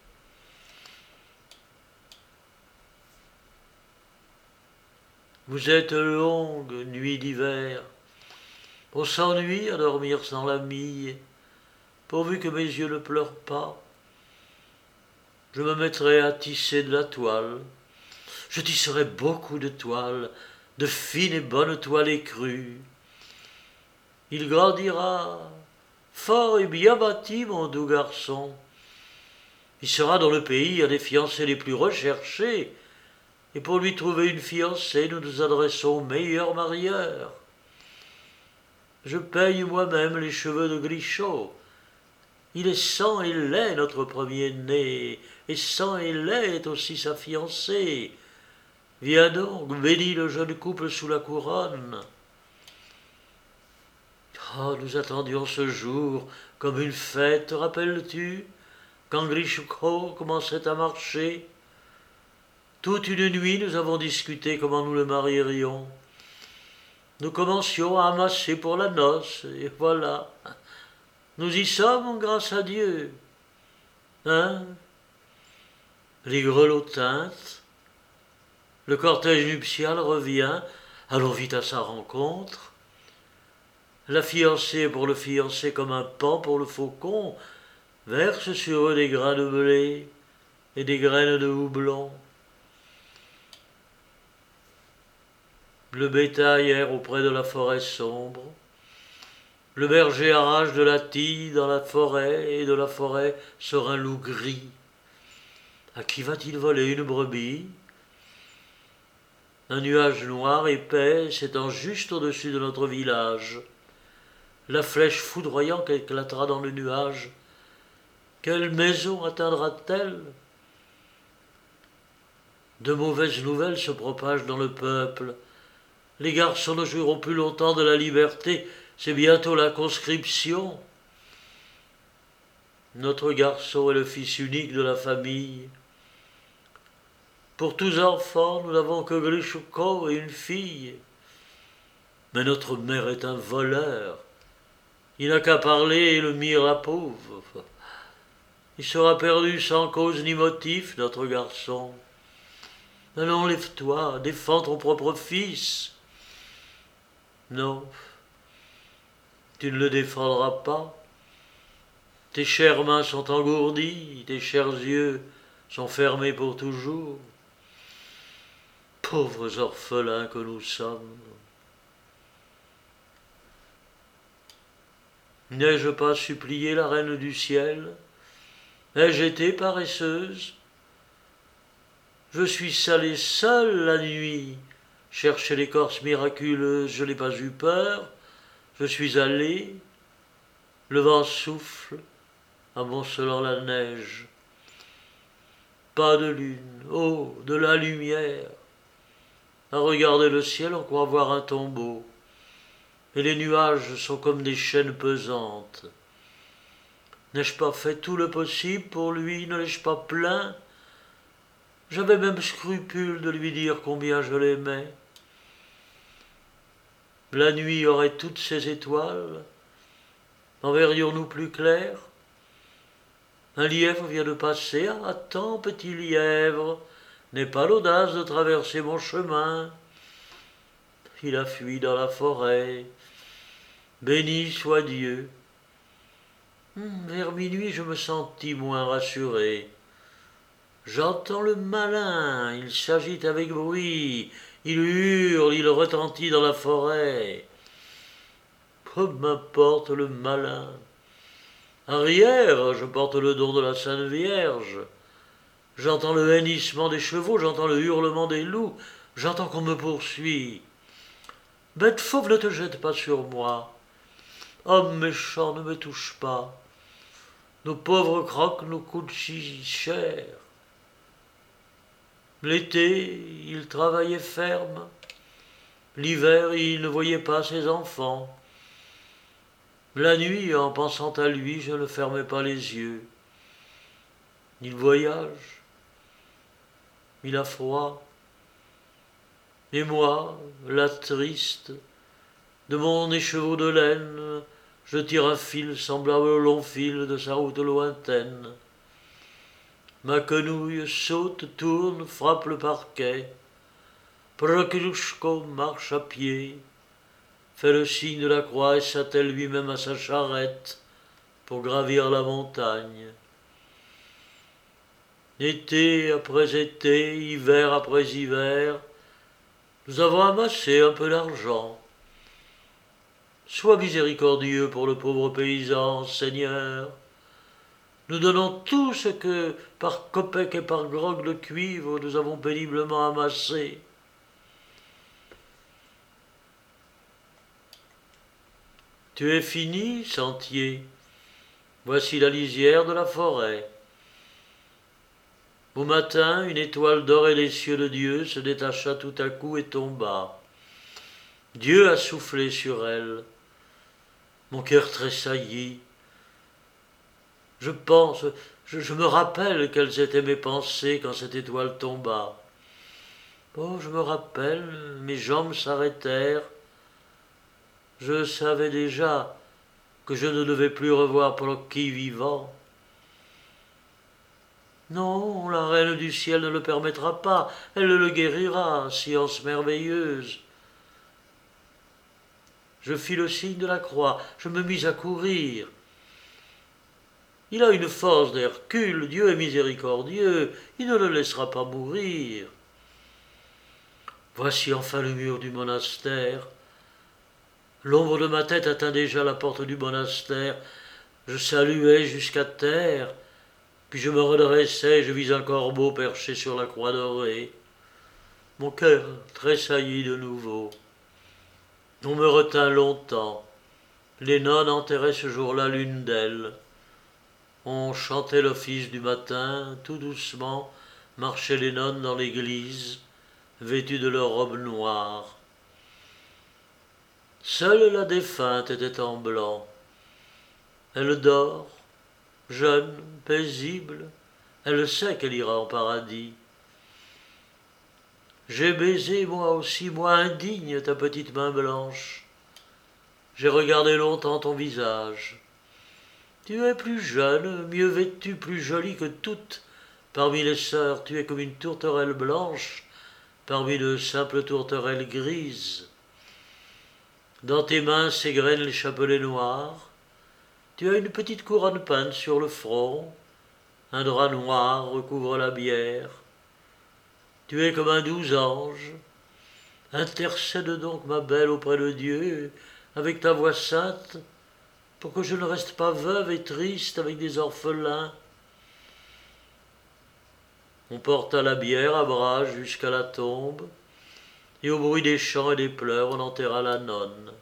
Vous êtes longue nuit d'hiver. On s'ennuie à dormir sans l'ami. Pourvu que mes yeux ne pleurent pas, je me mettrai à tisser de la toile. Je tisserai beaucoup de toiles, de fines et bonnes toiles écrues. Il grandira, fort et bien bâti, mon doux garçon. Il sera dans le pays à des fiancés les plus recherchés, et pour lui trouver une fiancée, nous nous adressons au meilleur marieur. Je peigne moi-même les cheveux de Grichot. Il est sang et lait, notre premier-né, et sang et lait est aussi sa fiancée. Viens donc, bénis le jeune couple sous la couronne. Oh, nous attendions ce jour comme une fête, te rappelles-tu, quand Grichot commençait à marcher? Toute une nuit, nous avons discuté comment nous le marierions. Nous commencions à amasser pour la noce, et voilà. Nous y sommes, grâce à Dieu. Hein? Les grelots tintent. Le cortège nuptial revient. Allons vite à sa rencontre. La fiancée pour le fiancé comme un paon pour le faucon verse sur eux des grains de blé et des graines de houblon. Le bétail erre auprès de la forêt sombre. Le berger arrache de la tille dans la forêt, et de la forêt sort un loup gris. À qui va-t-il voler une brebis? Un nuage noir épais s'étend juste au-dessus de notre village. La flèche foudroyante éclatera dans le nuage. Quelle maison atteindra-t-elle? De mauvaises nouvelles se propagent dans le peuple. Les garçons ne jouiront plus longtemps de la liberté. C'est bientôt la conscription. Notre garçon est le fils unique de la famille. Pour tous enfants, nous n'avons que Grichouko et une fille. Mais notre mère est un voleur. Il n'a qu'à parler et le mire la pauvre. Il sera perdu sans cause ni motif, notre garçon. Allons, lève-toi, défends ton propre fils. Non. Tu ne le défendras pas. Tes chères mains sont engourdies, tes chers yeux sont fermés pour toujours. Pauvres orphelins que nous sommes. N'ai-je pas supplié la reine du ciel? Ai-je été paresseuse? Je suis allée seule la nuit chercher l'écorce miraculeuse, je n'ai pas eu peur, je suis allé, le vent souffle, amoncelant la neige. Pas de lune, oh, de la lumière. À regarder le ciel, on croit voir un tombeau, et les nuages sont comme des chaînes pesantes. N'ai-je pas fait tout le possible pour lui, ne l'ai-je pas plaint? J'avais même scrupule de lui dire combien je l'aimais. La nuit aurait toutes ses étoiles, en verrions-nous plus clair? Un lièvre vient de passer, attends, petit lièvre, n'aie pas l'audace de traverser mon chemin. Il a fui dans la forêt, béni soit Dieu. Vers minuit, je me sentis moins rassuré. J'entends le malin, il s'agite avec bruit, il hurle, il retentit dans la forêt. Peu m'importe le malin. Arrière, je porte le don de la Sainte Vierge. J'entends le hennissement des chevaux, j'entends le hurlement des loups, j'entends qu'on me poursuit. Bête fauve, ne te jette pas sur moi. Homme méchant, ne me touche pas. Nos pauvres crocs nous coûtent si cher. L'été, il travaillait ferme. L'hiver, il ne voyait pas ses enfants. La nuit, en pensant à lui, je ne fermais pas les yeux. Il voyage. Il a froid. Et moi, la triste, de mon écheveau de laine, je tire un fil semblable au long fil de sa route lointaine. Ma quenouille saute, tourne, frappe le parquet. Prokrushko marche à pied, fait le signe de la croix et s'attelle lui-même à sa charrette pour gravir la montagne. Été après été, hiver après hiver, nous avons amassé un peu d'argent. Sois miséricordieux pour le pauvre paysan, Seigneur. Nous donnons tout ce que, par copec et par grogue de cuivre, nous avons péniblement amassé. Tu es fini, sentier. Voici la lisière de la forêt. Au matin, une étoile dorée des cieux de Dieu se détacha tout à coup et tomba. Dieu a soufflé sur elle. Mon cœur tressaillit. Je pense, je, je me rappelle quelles étaient mes pensées quand cette étoile tomba. Oh, je me rappelle, mes jambes s'arrêtèrent. Je savais déjà que je ne devais plus revoir Plocki vivant. Non, la reine du ciel ne le permettra pas, elle le guérira, science merveilleuse. Je fis le signe de la croix, je me mis à courir. Il a une force d'Hercule, Dieu est miséricordieux, il ne le laissera pas mourir. Voici enfin le mur du monastère. L'ombre de ma tête atteint déjà la porte du monastère. Je saluai jusqu'à terre, puis je me redressai et je vis un corbeau perché sur la croix dorée. Mon cœur tressaillit de nouveau. On me retint longtemps. Les nonnes enterraient ce jour-là l'une d'elles. On chantait l'office du matin, tout doucement marchaient les nonnes dans l'église, vêtues de leurs robes noires. Seule la défunte était en blanc. Elle dort, jeune, paisible, elle sait qu'elle ira en paradis. J'ai baisé moi aussi, moi indigne, ta petite main blanche. J'ai regardé longtemps ton visage. Tu es plus jeune, mieux vêtue, plus jolie que toutes. Parmi les sœurs, tu es comme une tourterelle blanche, parmi de simples tourterelles grises. Dans tes mains s'égrènent les chapelets noirs. Tu as une petite couronne peinte sur le front. Un drap noir recouvre la bière. Tu es comme un doux ange. Intercède donc, ma belle, auprès de Dieu, avec ta voix sainte, pour que je ne reste pas veuve et triste avec des orphelins. On porta la bière à bras jusqu'à la tombe, et au bruit des chants et des pleurs on enterra la nonne.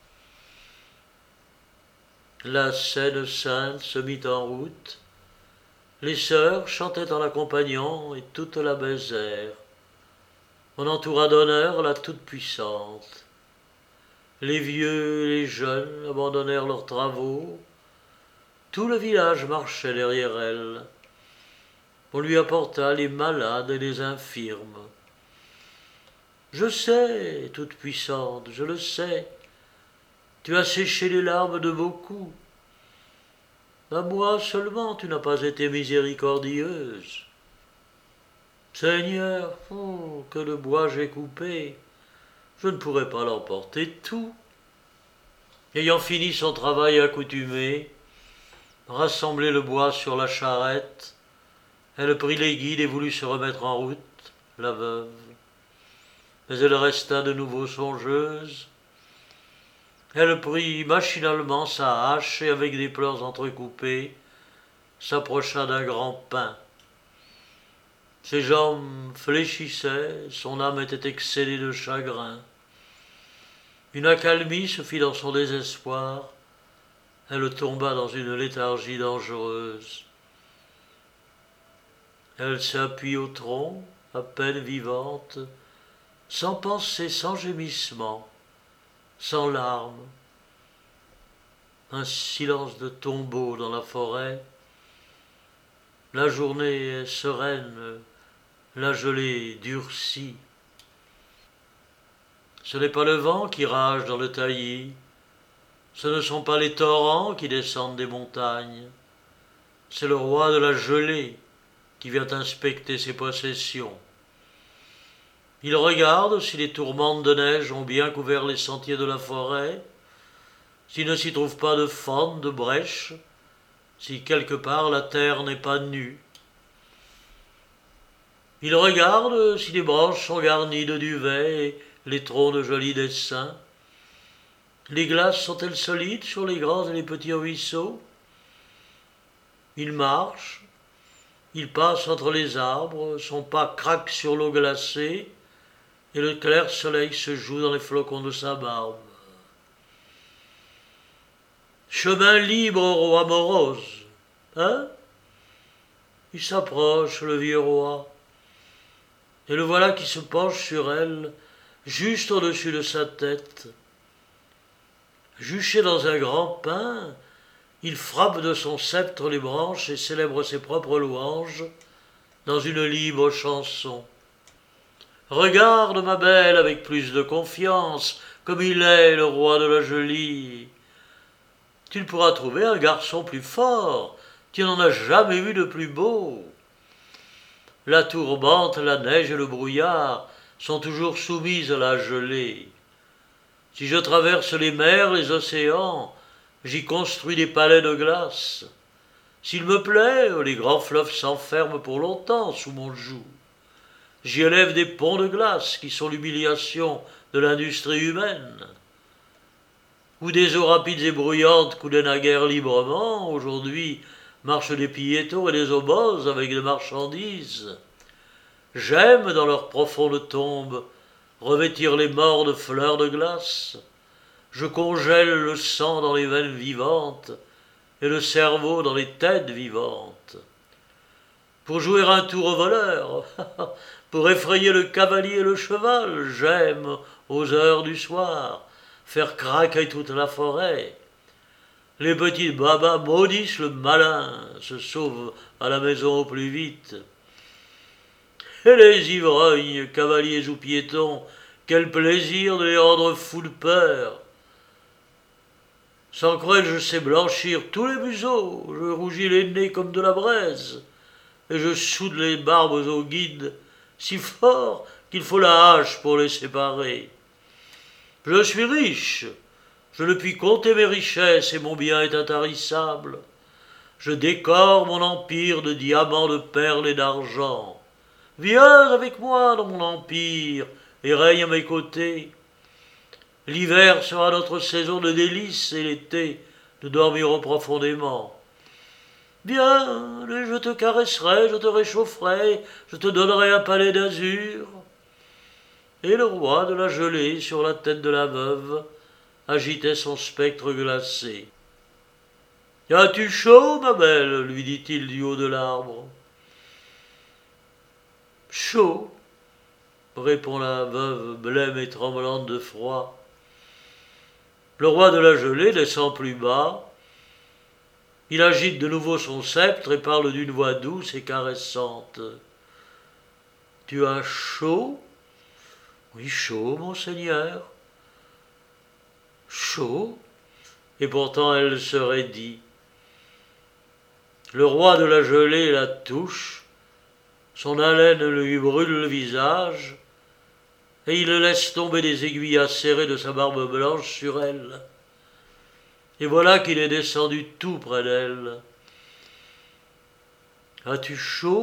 La scène sainte se mit en route, les sœurs chantaient en l'accompagnant et toute la baisèrent. On entoura d'honneur la toute-puissante. Les vieux et les jeunes abandonnèrent leurs travaux. Tout le village marchait derrière elle. On lui apporta les malades et les infirmes. Je sais, toute-puissante, je le sais, tu as séché les larmes de beaucoup. À moi seulement tu n'as pas été miséricordieuse. Seigneur, oh, que de bois j'ai coupé, je ne pourrais pas l'emporter tout. Ayant fini son travail accoutumé, rassemblé le bois sur la charrette, elle prit les guides et voulut se remettre en route, la veuve. Mais elle resta de nouveau songeuse. Elle prit machinalement sa hache et avec des pleurs entrecoupées, s'approcha d'un grand pin. Ses jambes fléchissaient, son âme était excédée de chagrin. Une accalmie se fit dans son désespoir. Elle tomba dans une léthargie dangereuse. Elle s'appuie au tronc, à peine vivante, sans pensée, sans gémissement, sans larmes. Un silence de tombeau dans la forêt. La journée est sereine, la gelée durcie. Ce n'est pas le vent qui rage dans le taillis, ce ne sont pas les torrents qui descendent des montagnes, c'est le roi de la gelée qui vient inspecter ses possessions. Il regarde si les tourmentes de neige ont bien couvert les sentiers de la forêt, s'il ne s'y trouve pas de fentes, de brèches, si quelque part la terre n'est pas nue. Il regarde si les branches sont garnies de duvet et les troncs de jolis dessins. Les glaces sont-elles solides sur les grands et les petits ruisseaux? Il marche, il passe entre les arbres, son pas craque sur l'eau glacée, et le clair soleil se joue dans les flocons de sa barbe. Chemin libre au roi morose, hein? Il s'approche, le vieux roi, et le voilà qui se penche sur elle, juste au-dessus de sa tête. Juché dans un grand pin, il frappe de son sceptre les branches et célèbre ses propres louanges dans une libre chanson. Regarde, ma belle, avec plus de confiance, comme il est le roi de la gelée. Tu ne pourras trouver un garçon plus fort, tu n'en as jamais vu de plus beau. La tourmente, la neige et le brouillard sont toujours soumises à la gelée. Si je traverse les mers, les océans, j'y construis des palais de glace. S'il me plaît, les grands fleuves s'enferment pour longtemps sous mon joug. J'y élève des ponts de glace qui sont l'humiliation de l'industrie humaine. Où des eaux rapides et bruyantes coulaient naguère librement, aujourd'hui marchent des piétons et des oboses avec des marchandises. J'aime, dans leurs profondes tombes, revêtir les morts de fleurs de glace. Je congèle le sang dans les veines vivantes et le cerveau dans les têtes vivantes. Pour jouer un tour au voleur, pour effrayer le cavalier et le cheval, j'aime, aux heures du soir, faire craquer toute la forêt. Les petits babas maudissent le malin, se sauvent à la maison au plus vite. Et les ivrognes, cavaliers ou piétons, quel plaisir de les rendre fous de peur. Sans cruel, je sais blanchir tous les museaux, je rougis les nez comme de la braise, et je soude les barbes aux guides si fort qu'il faut la hache pour les séparer. Je suis riche, je ne puis compter mes richesses et mon bien est intarissable. Je décore mon empire de diamants, de perles et d'argent. Viens avec moi dans mon empire et règne à mes côtés. L'hiver sera notre saison de délices et l'été, nous dormirons profondément. Viens, je te caresserai, je te réchaufferai, je te donnerai un palais d'azur. et le roi de la gelée sur la tête de la veuve agitait son spectre glacé. « As-tu chaud, ma belle » lui dit-il du haut de l'arbre. « Chaud » répond la veuve, blême et tremblante de froid. Le roi de la gelée descend plus bas. Il agite de nouveau son sceptre et parle d'une voix douce et caressante. « Tu as chaud ?»« Oui, chaud, monseigneur. »« Chaud ?» Et pourtant elle se raidit. Le roi de la gelée la touche, son haleine lui brûle le visage, et il laisse tomber des aiguilles acérées de sa barbe blanche sur elle. Et voilà qu'il est descendu tout près d'elle. « As-tu chaud ?»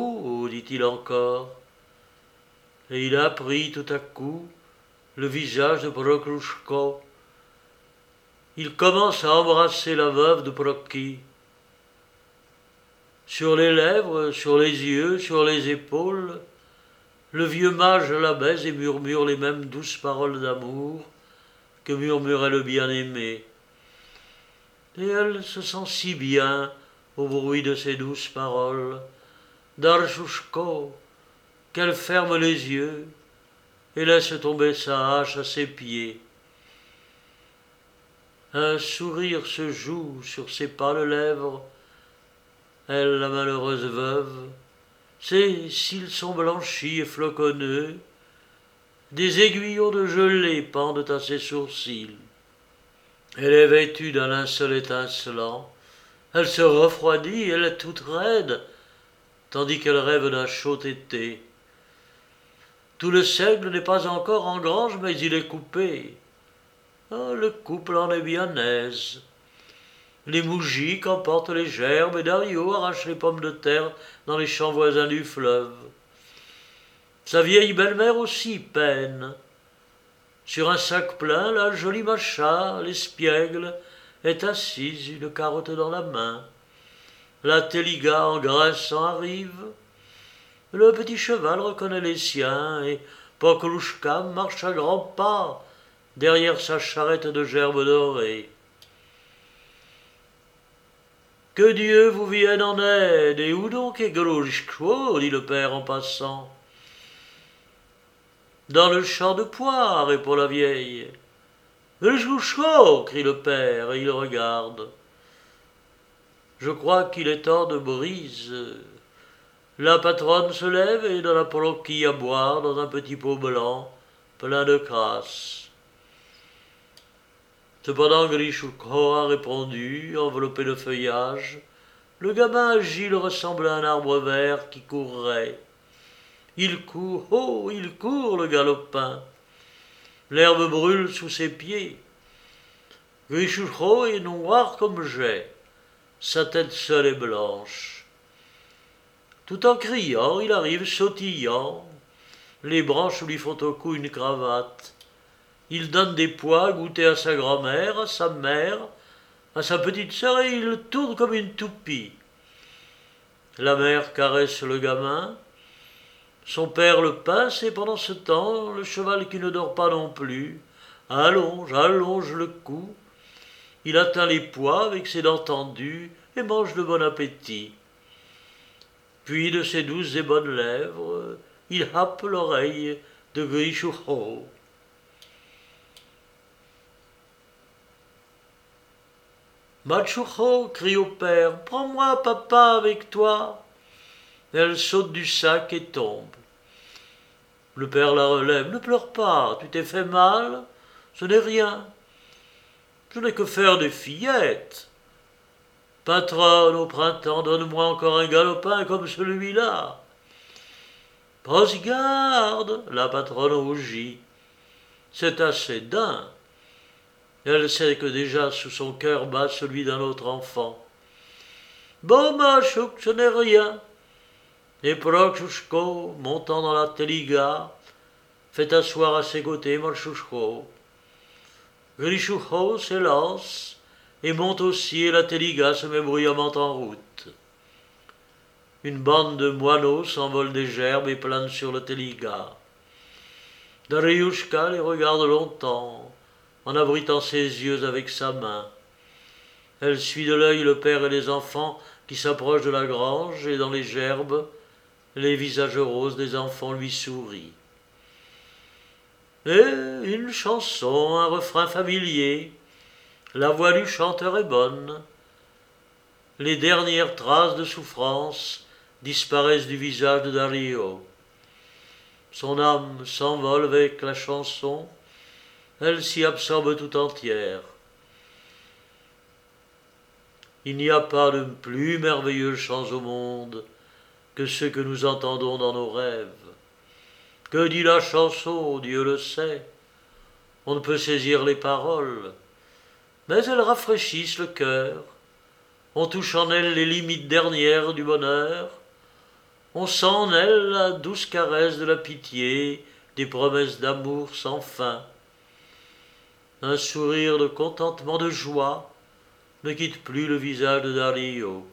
dit-il encore. Et il a pris tout à coup le visage de Prokrouchko. Il commence à embrasser la veuve de Prokki. Sur les lèvres, sur les yeux, sur les épaules, le vieux mage la baise et murmure les mêmes douces paroles d'amour que murmurait le bien-aimé. Et elle se sent si bien au bruit de ces douces paroles, d'Archouchko, qu'elle ferme les yeux et laisse tomber sa hache à ses pieds. Un sourire se joue sur ses pâles lèvres. Elle, la malheureuse veuve, ses cils sont blanchis et floconneux, des aiguillons de gelée pendent à ses sourcils. Elle est vêtue d'un linceul étincelant, elle se refroidit, elle est toute raide, tandis qu'elle rêve d'un chaud été. Tout le seigle n'est pas encore en grange, mais il est coupé. Oh, le couple en est bien aise. Les moujiks emportent les gerbes et Dario arrache les pommes de terre dans les champs voisins du fleuve. Sa vieille belle-mère aussi peine. Sur un sac plein, la jolie Macha, l'espiègle, est assise, une carotte dans la main. La Téliga en grinçant arrive. Le petit cheval reconnaît les siens et Poklouchka marche à grands pas derrière sa charrette de gerbes dorées. Que Dieu vous vienne en aide, et où donc est Grouchko, dit le père en passant. Dans le champ de pois, répond la vieille. Grouchko, crie le père, et il regarde. Je crois qu'il est temps de brise. La patronne se lève et donne à Prokki à boire dans un petit pot blanc, plein de crasse. Cependant, Grishoukro a répondu, enveloppé de feuillage. Le gamin agile ressemble à un arbre vert qui courrait. Il court, oh, il court, le galopin. L'herbe brûle sous ses pieds. Grishoukro est noir comme jet. Sa tête seule est blanche. Tout en criant, il arrive sautillant. Les branches lui font au cou une cravate. Il donne des pois à goûter à sa grand-mère, à sa mère, à sa petite sœur, et il tourne comme une toupie. La mère caresse le gamin. Son père le pince, et pendant ce temps, le cheval qui ne dort pas non plus allonge, allonge le cou. Il atteint les pois avec ses dents tendues et mange de bon appétit. Puis de ses douces et bonnes lèvres, il happe l'oreille de Grishoukro. Matchoukro crie au père, « Prends-moi, papa, avec toi !» Elle saute du sac et tombe. Le père la relève, « Ne pleure pas, tu t'es fait mal, ce n'est rien. Je n'ai que faire des fillettes. Patronne, au printemps, donne-moi encore un galopin comme celui-là. » « Prends garde, la patronne rougit. C'est assez d'un. Elle sait que déjà sous son cœur bat celui d'un autre enfant. « Bon, Machouk, ce n'est rien. » Et Prokrouchko, montant dans la Téliga, fait asseoir à ses côtés Machoukro. Grishoukro s'élance et monte aussi, et la Téliga se met bruyamment en route. Une bande de moineaux s'envole des gerbes et plane sur le Téliga. Dariushka les regarde longtemps, en abritant ses yeux avec sa main. Elle suit de l'œil le père et les enfants qui s'approchent de la grange, et dans les gerbes, les visages roses des enfants lui sourient. Et une chanson, un refrain familier, la voix du chanteur est bonne. Les dernières traces de souffrance disparaissent du visage de Dario. Son âme s'envole avec la chanson, elle s'y absorbe tout entière. Il n'y a pas de plus merveilleux chants au monde que ceux que nous entendons dans nos rêves. Que dit la chanson, Dieu le sait. On ne peut saisir les paroles, mais elles rafraîchissent le cœur. On touche en elles les limites dernières du bonheur. On sent en elles la douce caresse de la pitié, des promesses d'amour sans fin. Un sourire de contentement, de joie, ne quitte plus le visage de Dario.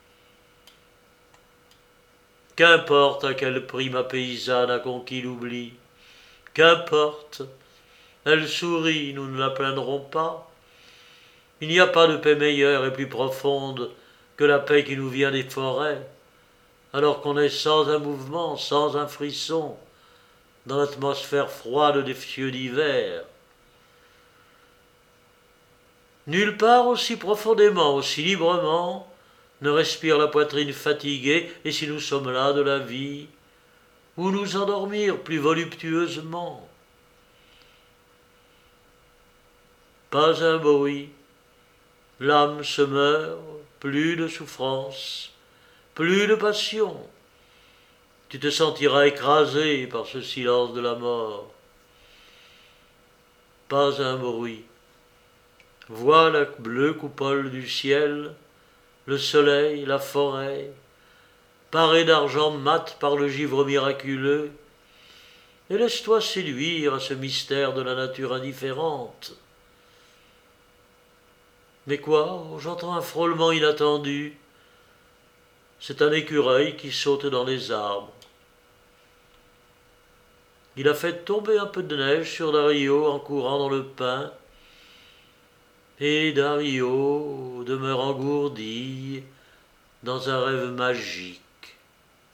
Qu'importe à quel prix ma paysanne a conquis l'oubli, qu'importe, elle sourit, nous ne la plaindrons pas. Il n'y a pas de paix meilleure et plus profonde que la paix qui nous vient des forêts, alors qu'on est sans un mouvement, sans un frisson, dans l'atmosphère froide des cieux d'hiver. Nulle part aussi profondément, aussi librement, ne respire la poitrine fatiguée, et si nous sommes là de la vie, où nous endormir plus voluptueusement. Pas un bruit, l'âme se meurt, plus de souffrance, plus de passion. Tu te sentiras écrasé par ce silence de la mort. Pas un bruit. Vois la bleue coupole du ciel, le soleil, la forêt, parée d'argent mat par le givre miraculeux, et laisse-toi séduire à ce mystère de la nature indifférente. Mais quoi? J'entends un frôlement inattendu. C'est un écureuil qui saute dans les arbres. Il a fait tomber un peu de neige sur Dario en courant dans le pin, et Dario demeure engourdi dans un rêve magique.